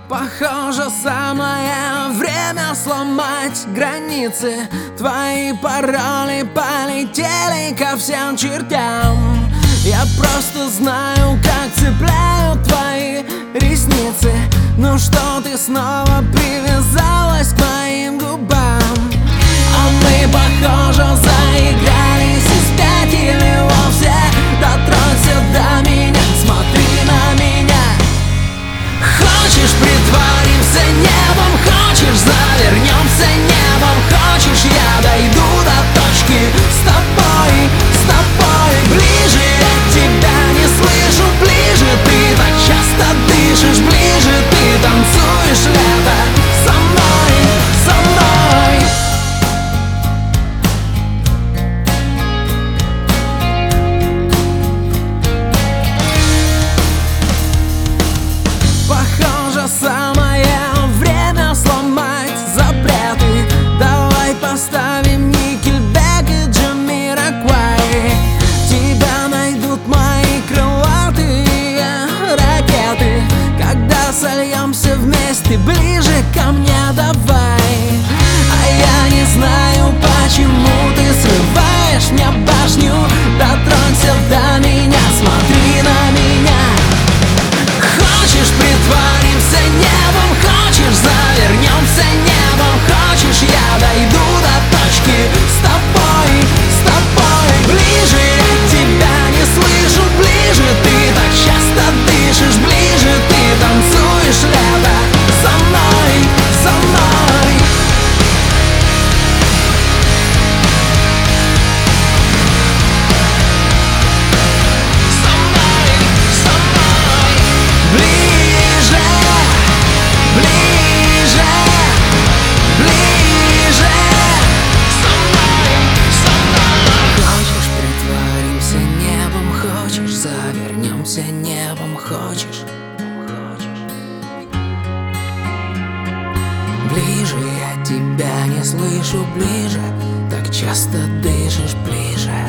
Похоже, самое время сломать границы. Твои пароли полетели ко всем чертям. Я просто знаю, как цепляют твои ресницы. Ну что ты снова привязалась к моим губам? А мы, похоже, заигрались и спятили вовсе. Дотронься до меня, смотри на меня. Хочешь, притворимся небом, хочешь, завернемся небом, хочешь, я дойду до точки с тобой, ближе. Я тебя не слышу, ближе. Ты так часто дышишь, ближе. Ты танцуешь лето со мной, со мной. Похоже, самое время сломать запреты. Давай поставим Никельбек и Джамироквай. Тебя найдут мои крылатые ракеты. Когда сольемся вместе, ближе ко мне давай. А я не знаю, почему ты срываешь мне башню. Дотронься до меня, смотри на меня. Хочешь, притворимся небом, хочешь, завернемся небом, хочешь, я дойду до точки с тобой, ближе. Я тебя не слышу, ближе. Ты так часто дышишь, ближе. Ты танцуешь лето со мной, со мной. Ближе, ближе, ближе. Со мной. Хочешь, притворимся небом, хочешь, завернемся небом, хочешь. Ближе, я тебя не слышу, ближе. Так часто дышишь, ближе.